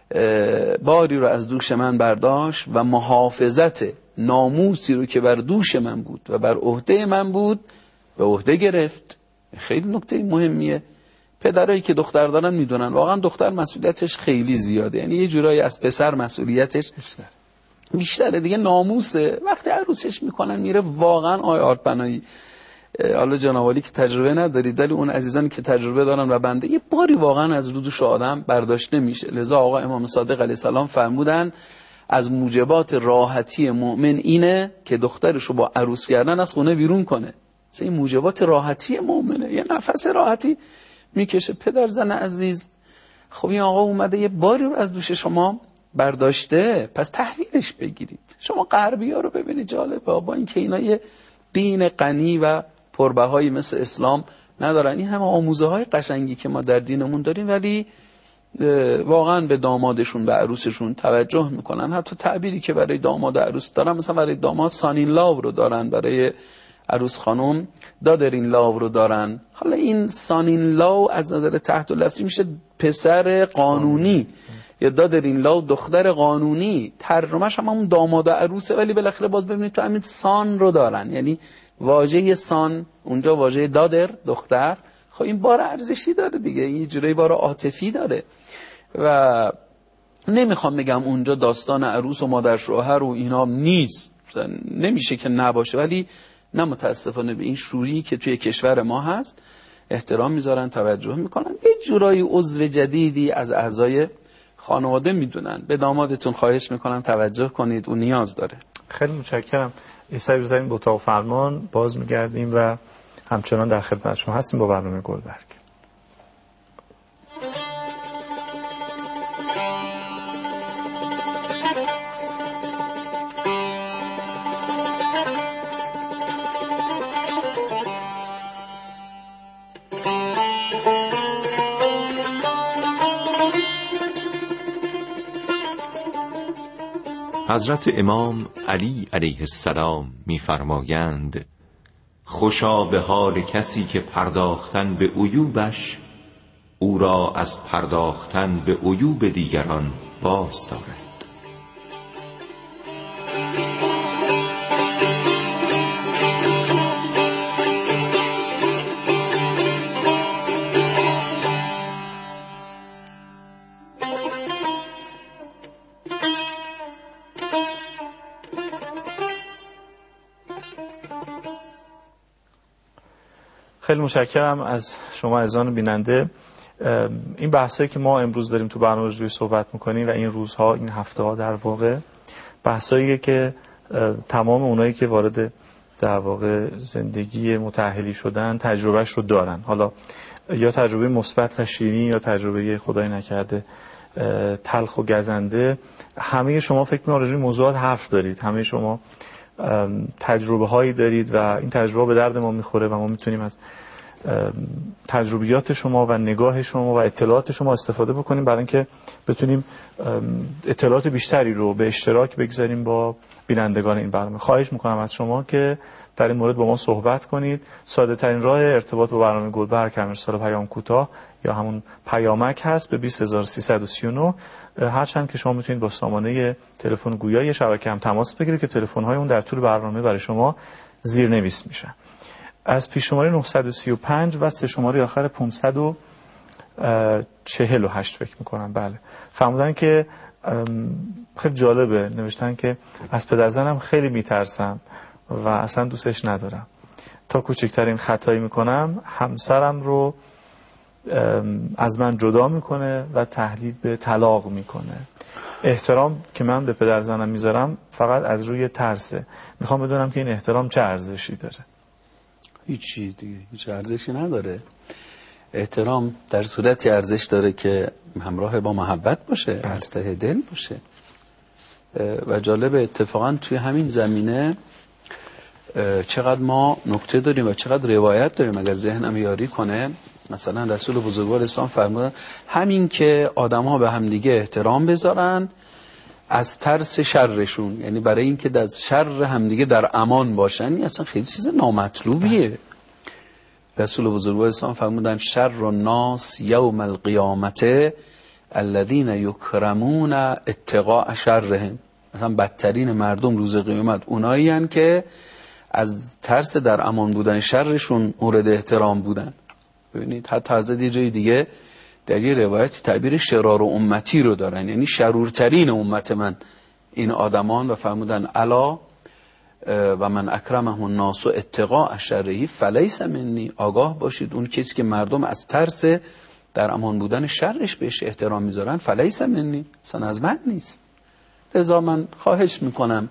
G: باری رو از دوش من برداشت و محافظت ناموسی رو که بر دوش من بود و بر عهده من بود به عهده گرفت. خیلی نکته مهمیه. پدرایی که دختر دارن میدونن واقعا دختر مسئولیتش خیلی زیاده، یعنی یه جورایی از پسر مسئولیتش بیشتر بیشتره دیگه. ناموسه. وقتی عروسش میکنن میره، واقعا آی آرپنایی، حالا جنابالی که تجربه ندارید ولی اون عزیزانی که تجربه دارن و بنده، یه باری واقعا از رو دوش آدم برداشت نمیشه. لذا آقا امام صادق علیه السلام فرمودن از موجبات راحتی مؤمن اینه که دخترشو با عروس کردن از خونه بیرون کنه. این موجبات راحتی مؤمنه، یه نفس راحتی میکشه. پدر زن عزیز، خب این آقا اومده یه باری رو از دوش شما برداشته، پس تحویلش بگیرید. شما غربی ها رو ببینید، جالبه، با این که اینا یه دین غنی و پربهایی مثل اسلام ندارن، این همه آموزه های قشنگی که ما در دینمون داریم، ولی واقعا به دامادشون به عروسشون توجه میکنن. حتی تعبیری که برای داماد و عروس دارن، مثلا برای داماد سانین لاو رو دارن، برای عروس خانم دادرین لاو رو دارن. حالا این سانین لاو از نظر تحت و لفظی میشه پسر قانونی یا دادرین لاو دختر قانونی. ترجمهش هم همون داماد و عروسه، ولی بالاخره باز ببینید تو همین سان رو دارن، یعنی واژه سان اونجا واژه دادر دختر. خب این بار ارزشی داره دیگه، یه جوری بار عاطفی داره. و نمیخوام بگم اونجا داستان عروس و مادر شوهر و اینا نیست، نمیشه که نباشه، ولی نه، متاسفانه به این شوری که توی کشور ما هست احترام میذارن، توجه میکنن. یه جورایی عضو جدیدی از اعضای خانواده میدونن. به دامادتون خواهش میکنم توجه کنید، اون نیاز داره.
F: خیلی متشکرم. یه سری بزنیم به اتاق فرمان، باز میگردیم و همچنان در خدمت شما هستیم با برنامه گلبرگ.
B: حضرت امام علی علیه السلام می‌فرمایند خوشا به حال کسی که پرداختن به عیوبش او را از پرداختن به عیوب دیگران باز دارد.
F: خیلی متشکرم از شما عزیزان بیننده. این بحثایی که ما امروز داریم تو برنامه روی صحبت میکنیم و این روزها، این هفته ها در واقع بحثاییه که تمام اونایی که وارد در واقع زندگی متأهلی شدن تجربهش رو دارن، حالا یا تجربه مثبت و شیرین یا تجربه خدای نکرده تلخ و گزنده. همه شما فکر می‌کنم راجع به موضوعات حرف دارید، همه شما تجربه هایی دارید و این تجربه به درد ما میخوره و ما میتونیم از تجربیات شما و نگاه شما و اطلاعات شما استفاده بکنیم برای اینکه بتونیم اطلاعات بیشتری رو به اشتراک بگذاریم با بینندگان این برنامه. خواهش میکنم از شما که در این مورد با ما صحبت کنید. ساده ترین راه ارتباط با برنامه گلبرگ هم ارسال پیام کوتاه یا همون پیامک هست به بیست هزار و سیصد و سی و نه. هرچند که شما میتونید با سامانه تلفن گویای شبکه هم تماس بگیرید که تلفن‌های اون در طول برنامه برای شما زیرنویس میشن. از پیش شماره نهصد و سی و پنج و سه شماره آخر پانصد و چهل و هشت فکر میکنم. بله، فرمودن که خیلی جالبه، نوشتن که از پدرزنم خیلی میترسم و اصلا دوستش ندارم. تا کوچکترین خطایی میکنم همسرم رو از من جدا میکنه و تهدید به طلاق میکنه. احترام که من به پدرزنم میذارم فقط از روی ترسه. میخوام بدونم که این احترام چه ارزشی داره؟
G: هیچی دیگه، هیچ ارزشی نداره. احترام در صورتی ارزش داره که همراه با محبت باشه، از ته دل باشه. و جالب اتفاقا توی همین زمینه چقدر ما نکته داریم و چقدر روایت داریم. اگر ذهنم یاری کنه، مثلا رسول بزرگوار اسلام فرمودن همین که آدم‌ها به هم دیگه احترام بذارن از ترس شرشون، یعنی برای اینکه در شر همدیگه در امان باشن، این اصلا خیلی چیز نامطلوبیه. رسول بزرگوار اسلام فرمودن شر الناس یوم القیامت الذین یکرمون اتقاء شرهم. مثلا بدترین مردم روز قیامت اونایی هستند که از ترس در امان بودن شرشون مورد احترام بودن. ببینید حتی حضرت یه جای دیگه در یه روایتی تعبیر شرار و امتی رو دارن، یعنی شرورترین امت من این آدمان، و فرمودن الا و من اکرمه الناس اتقاء شره فلیس منی. آگاه باشید اون کسی که مردم از ترس در امان بودن شرش بهش احترام میذارن فلیس منی، اصلا از من نیست. لذا من خواهش میکنم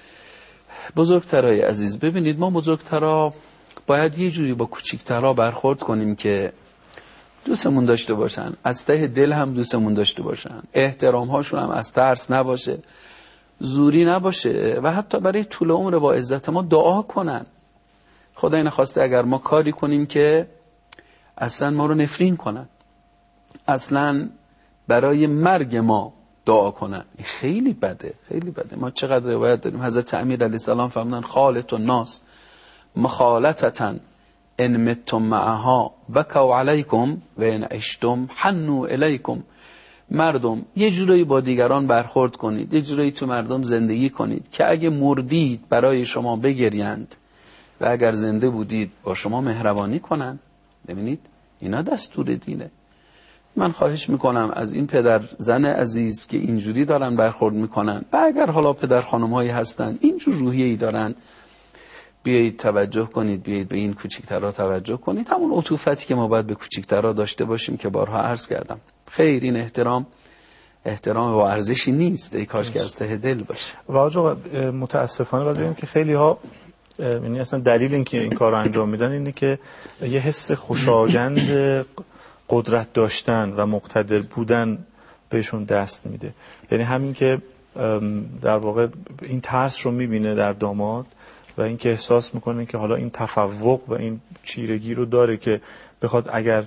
G: بزرگترای عزیز، ببینید ما بزرگترا باید یه جوری با کوچیکترا برخورد کنیم که دوستمون داشته باشن، از ته دل هم دوستمون داشته باشن، احترام هاشون هم از ترس نباشه، زوری نباشه، و حتی برای طول عمر با عزت ما دعا کنن. خدای نخواسته اگر ما کاری کنیم که اصلا ما رو نفرین کنن، اصلا برای مرگ ما دعا کنن، خیلی بده، خیلی بده. ما چقدر روایت داریم حضرت امیر علیه السلام فرمودن خالط الناس مخالطتن ان متم معها بکوا علیکم و ان عشتم حنوا الیکم. مردم یه جورایی با دیگران برخورد کنید، یه جورایی تو مردم زندگی کنید که اگه مردید برای شما بگریند و اگر زنده بودید با شما مهربانی کنن. ببینید اینا دستور دینه. من خواهش میکنم از این پدر زن عزیز که اینجوری دارن برخورد میکنن، و اگر حالا پدر خانم هایی هستن اینجور روحیه‌ای دارن، بیایید توجه کنید، بیایید به این کوچیکترها توجه کنید. همون عطوفتی که ما باید به کوچیکترها داشته باشیم که بارها عرض کردم. خیر، این احترام احترام با ارزشی نیست، ای کاش که از ته دل باشه.
F: و آقا متاسفانه باید بگیم که خیلی ها، یعنی اصلا دلیل اینکه این کارو انجام میدن اینه که یه حس خوشایند قدرت داشتن و مقتدر بودن بهشون دست میده. یعنی همین که در واقع این ترس رو میبینه در داماد و اینکه احساس میکنه که حالا این تفوق و این چیرگی رو داره که بخواد اگر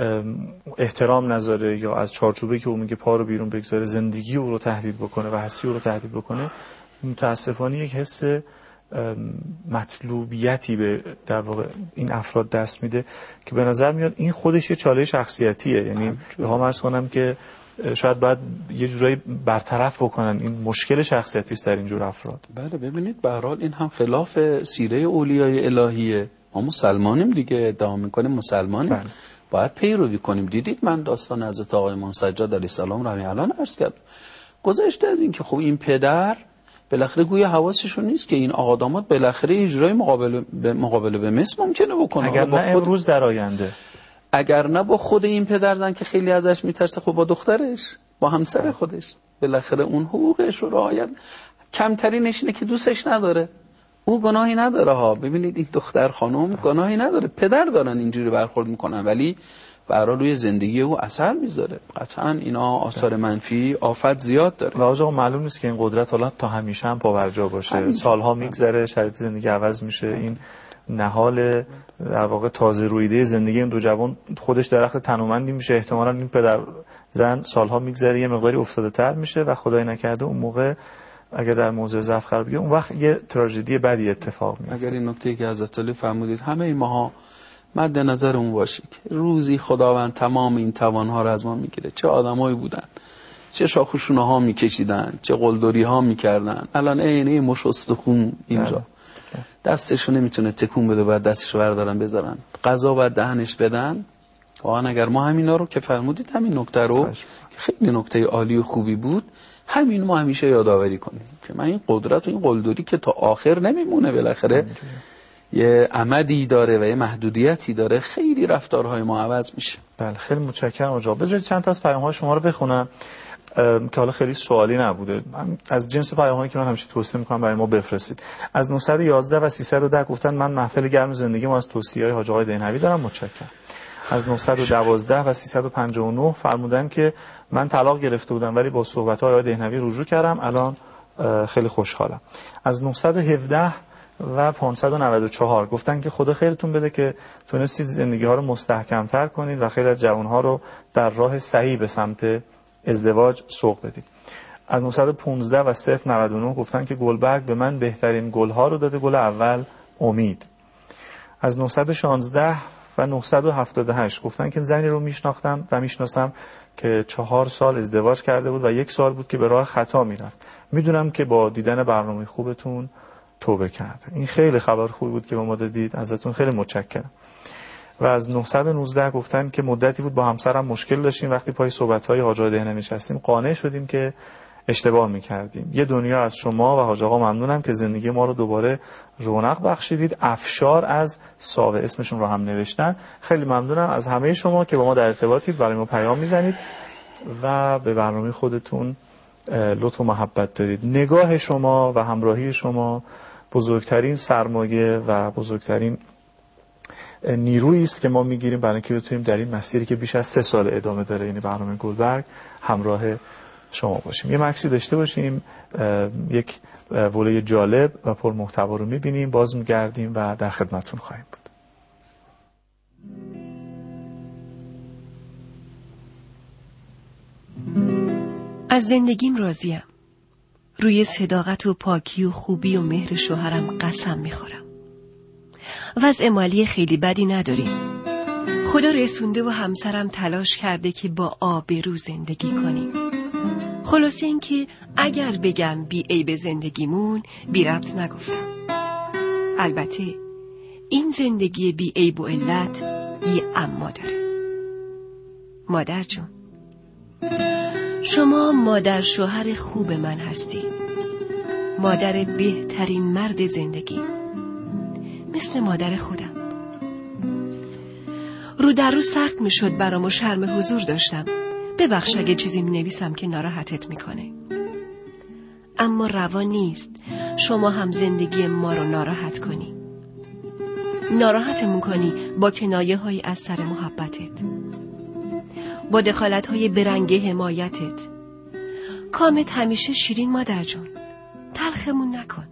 F: احترام نذاره یا از چارچوبی که اون میگه پا رو بیرون بگذاره زندگی او رو تهدید بکنه و هستی او رو تهدید بکنه، متاسفانه یک حس مطلوبیتی به در واقع این افراد دست میده که به نظر میاد این خودش یه چاله شخصیتیه. یعنی بخوام عرض کنم که شاید باید یه جورایی برطرف بکنن این مشکل شخصیتی است در این جور افراد.
G: بله ببینید به هر حال این هم خلاف سیره اولیای الهیه. ما مسلمانیم دیگه، ادعا میکنیم مسلمانیم. بله. باید پیروی کنیم. دیدید من داستان حضرت آقای امام سجاد علیه السلام رو همین الان عرض کردم. گذشته از این که خب این پدر بالاخره گویا حواسشون نیست که این آقا داماد بالاخره اجرای مقابله به مقابله به مثل ممکنه بکنه.
F: اگر نه امروز در آینده،
G: اگر نه با خود این پدرزن که خیلی ازش میترسه، خب با دخترش، با همسر خودش، بالاخره اون حقوقش رو رعایت. کمترینش اینه که دوستش نداره، او گناهی نداره ها. ببینید این دختر خانم گناهی نداره، پدر دارن اینجوری برخورد میکنن، ولی برای روی زندگی او اثر میذاره. قطعا اینا آثار منفی، آفت زیاد داره.
F: و آقا معلوم نیست که این قدرت حالا تا همیشه هم پاورجا باشه. همیشه. سالها میگذره، شرایط زندگی عوض میشه. این نهال در واقع تازه رویده زندگی این دو جوان خودش درخت تنومندی میشه. احتمالاً این پدر زن سالها میگذره، یه مقداری افتاده تر میشه و خدای نکرده اون موقع اگر در موضع ضعف قرار بگیره، اون وقت یه تراژدی بدی اتفاق میفته.
G: اگر این نکته که حضرت علی فرمودید همه این ماها مد نظر اون باشه که روزی خداوند تمام این توانها رو از ما میگیره. چه آدمایی بودن، چه شاخوشونه ها میکشیدن، چه قلدری ها میکردن. الان عینه مش استخون اینجا دستشو نمیتونه تکون بده، بعد دستشو بردارن بذارن، غذا بعد دهنش بدن. واقعا اگر ما همینا رو که فرمودید، همین نکته رو که خیلی نکته عالی و خوبی بود، همین ما همیشه یادآوری کنیم که من این قدرت و این قلدری که تا آخر نمیمونه، بالاخره یه عمدی داره و یه محدودیتی داره، خیلی رفتارهای ما عوض میشه.
F: بله خیلی متشکرم آقا. بذارید چند تا از پیام‌های شما رو بخونم که حالا خیلی سوالی نبوده، من از جنس پیام‌هایی که من همیشه توصیه می‌کنم برای ما بفرستید. از نهصد و یازده و سیصد و ده گفتن من محفل گرم زندگیمو از توصیه‌های حاج آقای دینوی دارم، متشکرم. از نهصد و دوازده و سیصد و پنجاه و نه فرمودن که من طلاق گرفته بودم ولی با صحبت‌های آقای دینوی رجوع کردم، الان خیلی خوشحالم. از نهصد و هفده و پانصد و نود و چهار گفتن که خدا خیرتون بده که تونستید زندگی ها رو مستحکم‌تر کنید و خیلی از جوان‌ها رو در راه صحیح به سمت ازدواج سوق بدید. از نهصد و پانزده و صفر نود و نه گفتن که گلبرگ به من بهترین گل‌ها رو داده، گل اول امید. از نهصد و شانزده و نهصد و هفتاد و هشت گفتن که زنی رو میشناختم و میشناسم که چهار سال ازدواج کرده بود و یک سال بود که به راه خطا میرفت. میدونم که با دیدن برنامه خوبتون توبه کرده. این خیلی خبر خوبی بود که به ما دادید، ازتون خیلی متشکرم. و از نهصد و نوزده گفتن که مدتی بود با همسرم مشکل داشتیم، وقتی پای صحبت‌های حاج آقا دهنوی نشستیم قانع شدیم که اشتباه می‌کردیم. یه دنیا از شما و حاج آقا ممنونم که زندگی ما رو دوباره رونق بخشیدید. افشار از ساوه اسمشون رو هم نوشتن. خیلی ممنونم از همه شما که با ما در ارتباطید، برای ما پیام میزنید و به برنامه خودتون لطف و محبت دارید. نگاه شما و همراهی شما بزرگترین سرمایه و بزرگترین نیرویی است که ما میگیریم برای اینکه بتونیم در این مسیری که بیش از سه سال ادامه داره، یعنی برنامه گلبرگ، همراه شما باشیم. یه مکسی داشته باشیم، یک وله جالب و پر محتوا رو میبینیم، باز میگردیم و در خدمتتون خواهیم بود.
J: از زندگیم راضیم. روی صداقت و پاکی و خوبی و مهر شوهرم قسم میخورم. وضع مالی خیلی بدی نداریم. خدا رسونده و همسرم تلاش کرده که با آبرو زندگی کنیم. خلاصه این که اگر بگم بی عیب زندگیمون، بی ربط نگفتم. البته این زندگی بی عیب و علت یه اما داره. مادر جون، شما مادر شوهر خوب من هستی، مادر بهترین مرد زندگی، مثل مادر خودم. رو در رو سخت می شد برام و شرم حضور داشتم. ببخش اگه چیزی می نویسم که ناراحتت می کنه. اما روا نیست شما هم زندگی ما رو ناراحت کنی. ناراحتمون کنی با کنایه های از سر محبتت، با دخالت های برنگ حمایتت. کامت همیشه شیرین مادر جون، تلخمون نکن.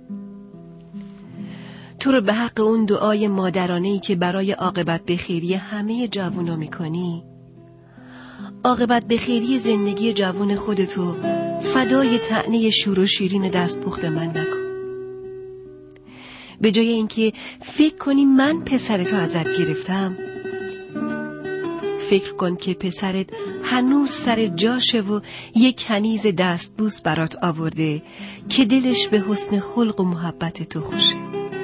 J: تو رو به حق اون دعای مادرانه‌ای که برای عاقبت بخیری همه جوونا میکنی، عاقبت بخیری زندگی جوون خودتو فدای طعنه شور و شیرین دستپخت من نکن. به جای اینکه فکر کنی من پسرتو ازت گرفتم، فکر کن که پسرت هنوز سر جاشه و یک کنیز دستبوس برات آورده که دلش به حسن خلق و محبت تو خوشه.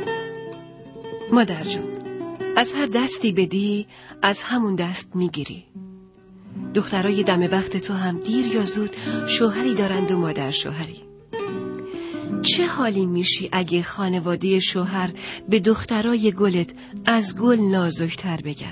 J: مادر جون، از هر دستی بدی از همون دست میگیری. دخترای دم وقت تو هم دیر یا زود شوهری دارند و مادر شوهری. چه حالی میشی اگه خانواده شوهر به دخترای گلت از گل نازکتر بگن؟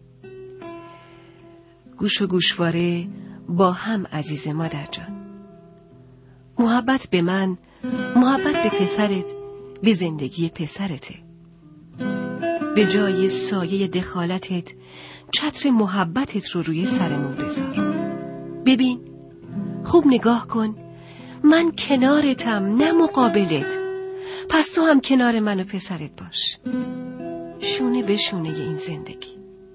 J: گوش و گوشواره با هم عزیز مادر جان. محبت به من، محبت به پسرت، به زندگی پسرته. به جای سایه دخالتت چتر محبتت رو روی سرمون بذار. ببین، خوب نگاه کن، من کنارتم نه مقابلت. پس تو هم کنار من و پسرت باش، شونه به شونه این زندگی.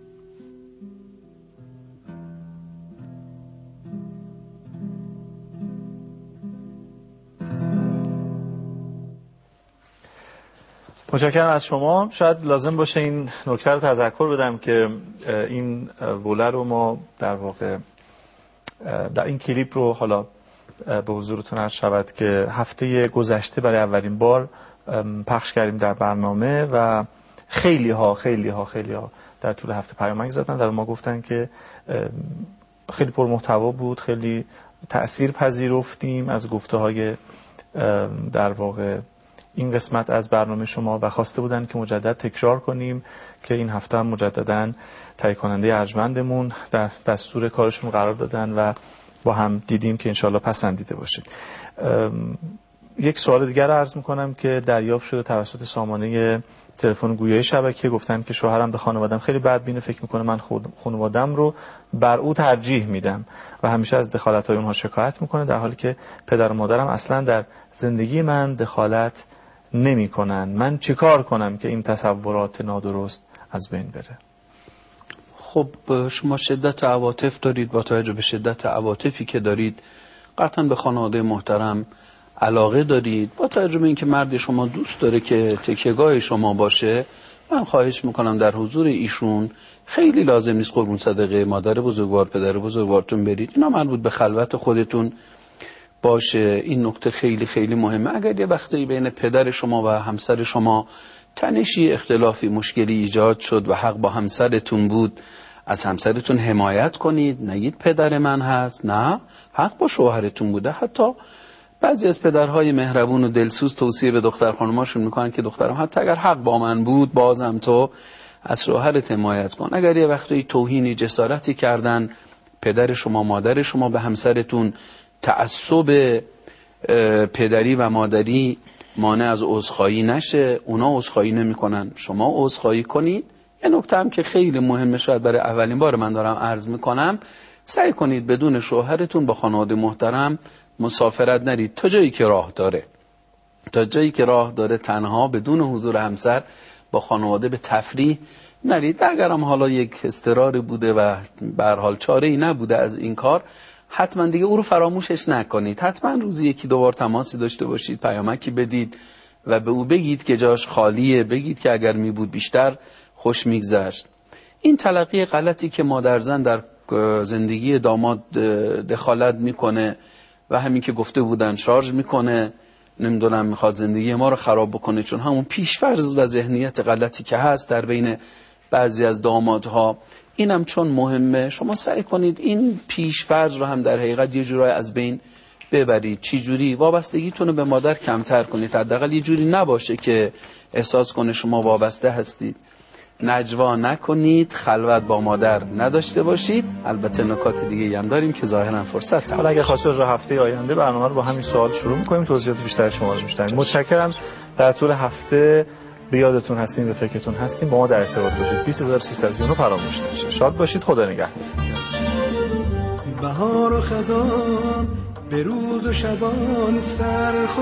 F: متشکرم از شما. شاید لازم باشه این نکته رو تذکر بدم که این وله رو ما در واقع در این کلیپ رو حالا به حضورتون عرض شود که هفته گذشته برای اولین بار پخش کردیم در برنامه و خیلی ها خیلی ها خیلی ها در طول هفته پیامک زدن و ما گفتن که خیلی پر محتوا بود، خیلی تأثیر پذیرفتیم از گفته های در واقع این قسمت از برنامه شما و خواسته بودن که مجدد تکرار کنیم که این هفته هم مجددا تهیه کننده ارجمندمون در دستور کارشون قرار دادن و با هم دیدیم که انشالله پسندیده باشه. یک سوال دیگر عرض میکنم که دریافت شده توسط سامانه تلفن گویای شبکه. گفتن که شوهرم به خانوادم خیلی بدبینه، فکر میکنه من خانوادم رو بر او ترجیح میدم و همیشه از دخالت‌های اونها شکایت میکنه، در حالی که پدر و مادرم اصلا در زندگی من دخالت نمی کنن. من چه کار کنم که این تصورات نادرست از بین بره؟
G: خب شما شدت عواطف دارید، با توجه به شدت عواطفی که دارید قطعا به خانواده محترم علاقه دارید. با توجه به اینکه مرد شما دوست داره که تکیهگاه شما باشه، من خواهش میکنم در حضور ایشون خیلی لازم نیست قربون صدقه مادر بزرگوار پدر بزرگوارتون برید، اینا مربوط به خلوت خودتون باشه. این نکته خیلی خیلی مهمه. اگر یه وقتی بین پدر شما و همسر شما تنشی، اختلافی، مشکلی ایجاد شد و حق با همسرتون بود، از همسرتون حمایت کنید، نگید پدر من هست، نه، حق با شوهرتون بوده. حتی بعضی از پدرهای مهربون و دلسوز توصیه به دختر خانماشون میکنن که دخترم حتی اگر حق با من بود بازم تو از شوهرت حمایت کن. اگر یه وقتی توهینی، جسارتی کردن پدر شما، مادر شما به همسرتون، تعصب پدری و مادری مانع از عذرخواهی نشه، اونا عذرخواهی نمیکنن، شما عذرخواهی کنید. یه نکته هم که خیلی مهمه، شاید برای اولین بار من دارم عرض میکنم، سعی کنید بدون شوهرتون با خانواده محترم مسافرت نرید تا جایی که راه داره. تا جایی که راه داره تنها بدون حضور همسر با خانواده به تفریح نرید. اگرم حالا یک اضطراری بوده و به هر حال چاره‌ای نبوده از این کار، حتما دیگه او رو فراموشش نکنید. حتما روزی یکی دو بار تماسی داشته باشید، پیامکی بدید و به او بگید که جاش خالیه، بگید که اگر می بود بیشتر خوش میگذشت. این تلقی غلطی که مادر زن در زندگی داماد دخالت میکنه و همین که گفته بودن شارژ میکنه، نمیدونم میخواد زندگی ما رو خراب بکنه، چون همون پیشفرض و ذهنیت غلطی که هست در بین بعضی از دامادها، اینم چون مهمه شما سعی کنید این پیشفرض رو هم در حقیقت یه جورای از بین ببرید. چی جوری؟ وابستگیتون رو به مادر کمتر کنید، حداقل یه جوری نباشه که احساس کنه شما وابسته هستید. نجوا نکنید، خلوت با مادر نداشته باشید. البته نکات دیگه هم داریم که ظاهرا فرصت
F: حالا اگه خواستید رو هفته آینده برنامه رو با همین سوال شروع می‌کنیم، توضیحات بیشتر شما رو می‌شنویم. متشکرم. در طول هفته به یادتون هستیم، به فکرتون هستیم، با ما در ارتباط باشید. بیست هزار و سیصد رو فراموش نشه. شاد باشید. خدا نگهدار.
A: بهار و خزان به روز و شبان سر